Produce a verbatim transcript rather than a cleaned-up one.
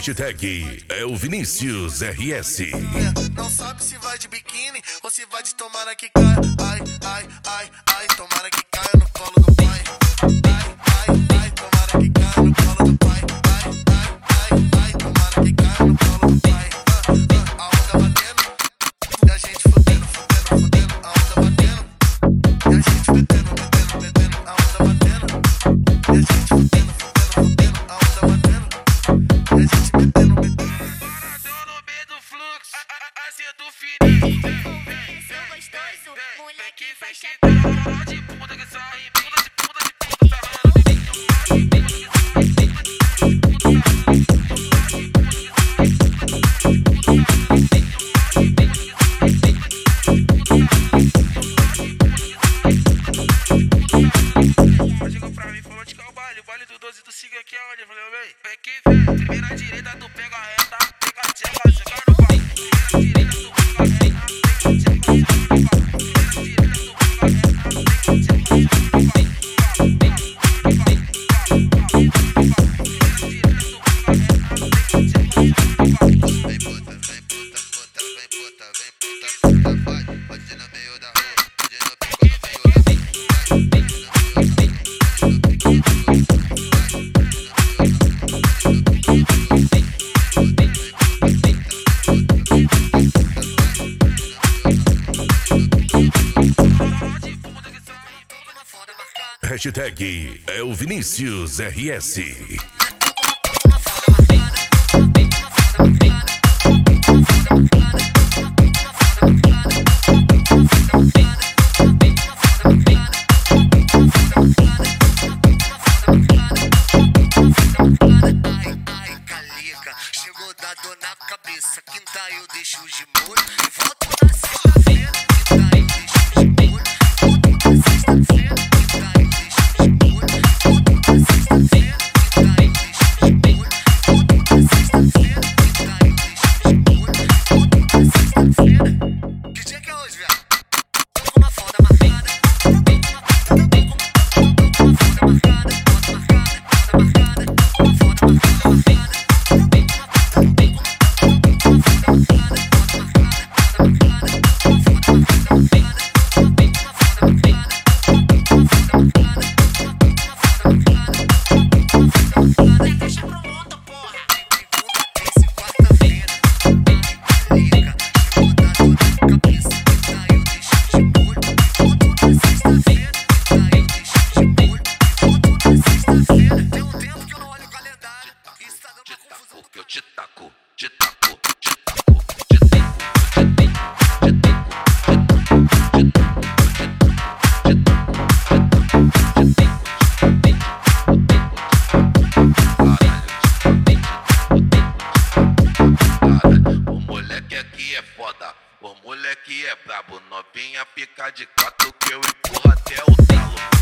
Hashtag é o Vinícius R S. Não sabe se vai de biquíni ou se vai de tomara que caia. Ai, ai, ai, ai, tomara que caia no colo do pai. Ai, ai, ai, tomara que caia no colo do pai. Ai, ai, ai, ai, tomara que caia no colo do pai. Ah, ah, a onda batendo e a gente fudendo, fudendo, fudendo. A onda batendo e a gente metendo, metendo, metendo. A onda batendo e a gente fudendo, fudendo, fudendo. A onda batendo e a gente metendo, metendo. Do fininho, Sou gostoso, moleque faz bunda de bunda que sai, bunda de bunda de bunda sarrando. Chegou pra mim, falou de qual baile, o baile do doze do Siga aqui é onde? Eu falei, vem, vem que vem, primeira direita, tu pega a reta, pega a tcheca, chega no pau. Primeira direita, tu pega a reta, pega a tcheca, chega no pau. Primeira direita, tu pega a reta, pega a tcheca, chega no pau. Vem puta, vem puta, puta, vem puta, vem puta, puta, vai. Pode no meio da rua, pode no pico no meio da rua. Hashtag é o Vinícius R S. Chegou da dor na cabeça, quinta eu deixo de molho e volto na sexta-feira. Quinta eu deixo de molho, volto na sexta-feira. Quinta eu deixo de molho, volto na sexta-feira. Quinta eu deixo de molho, volto na sexta-feira. Quinta eu deixo de molho, volto na sexta-feira. Que dia que é hoje, viado? Tô com uma foda marcada. Tô com uma foda marcada. Foda marcada, foda marcada. Foda marcada, marcada. Eu te taco, te taco, te taco, te taco, o moleque aqui é foda, o moleque é brabo, novinha pica de quatro que eu empurro até o talo.